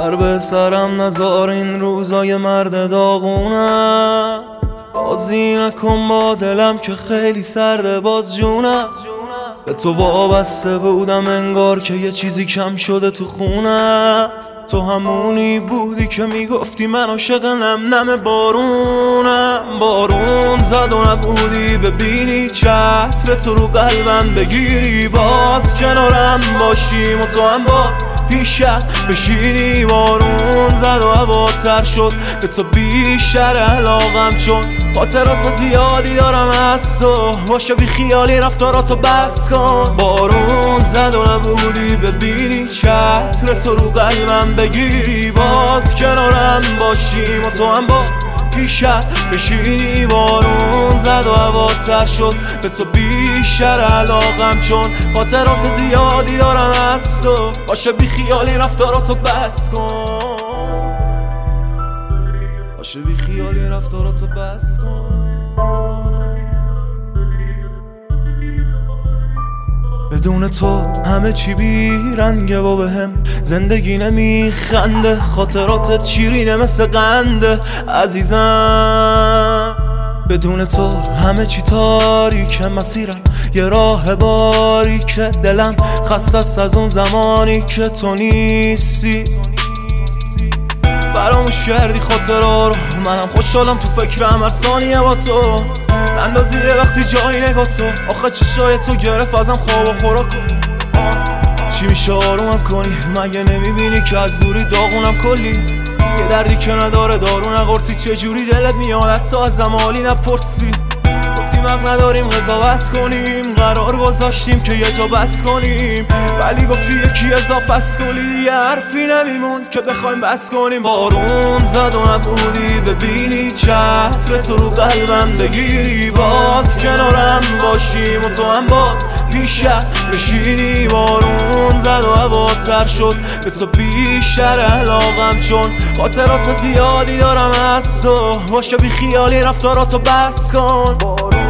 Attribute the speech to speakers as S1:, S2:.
S1: سر به سرم نذار این روزای مرد داغونه، بازی نکن با دلم که خیلی سرده باز جونم. به تو وابسته بودم انگار که یه چیزی کم شده تو خونه. تو همونی بودی که میگفتی من عاشق نم نم بارونم. بارون زد و نبودی ببینی چتر تو رو قلبم بگیری، باز کنارم باشیم و تو هم باز پیشم بشینی. بارون زد و هواتر شد به تو بیشتر علاقم، چون خاطرات زیادی دارم از تو، باشه بی خیالی رفتاراتو بس کن. بارون زد و نبودی ببینی چتر تو رو قلبم بگیری، باز کنارم باشیم و تو هم با پیشم بشینی. بارون زد و هواتر شد به تو بیشتر علاقم، چون خاطرات زیادی دارم از تو، باشه بی خیالی رفتاراتو بس کن. باشه بی خیالی رفتاراتو بس کن. بدون تو همه چی بی رنگه و بهم زندگی نمیخنده، خاطراتت شیرینه مثل قنده عزیزم. بدون تو همه چی تاریکه، مسیرم یه راه باریکه، دلم خسته است از اون زمانی که تو نیستی. فراموش کردی خاطرها رو، منم خوشحالم تو فکرم هر ثانیه با تو. اندازیه وقتی جایی نگاه تو، آخه چشای تو گرفت ازم خواب و خوراکو. چی میشه آرومم کنی؟ مگه نمیبینی که از دوری داغونم کلی؟ یه دردی که نداره دارو نقرصی، چجوری دلت میاد حتی از زمالی نپرسی؟ گفتیم حق نداریم قضاوت کنیم، قرار گذاشتیم که یه جا بس کنیم، ولی گفتی یکی اضافه است کلی، یه حرفی نمیمون که بخوایم بس کنیم. بارون زد و نبودی ببینی چتر تو رو قلبم بگیری، باز کنارم باشیم و تو هم باز پیشم بشینی. بارون زد و هواتر شد به تو بیشتر علاقم، چون خاطرات زیادی دارم از تو، باشه بی خیالی رفتاراتو بس کن.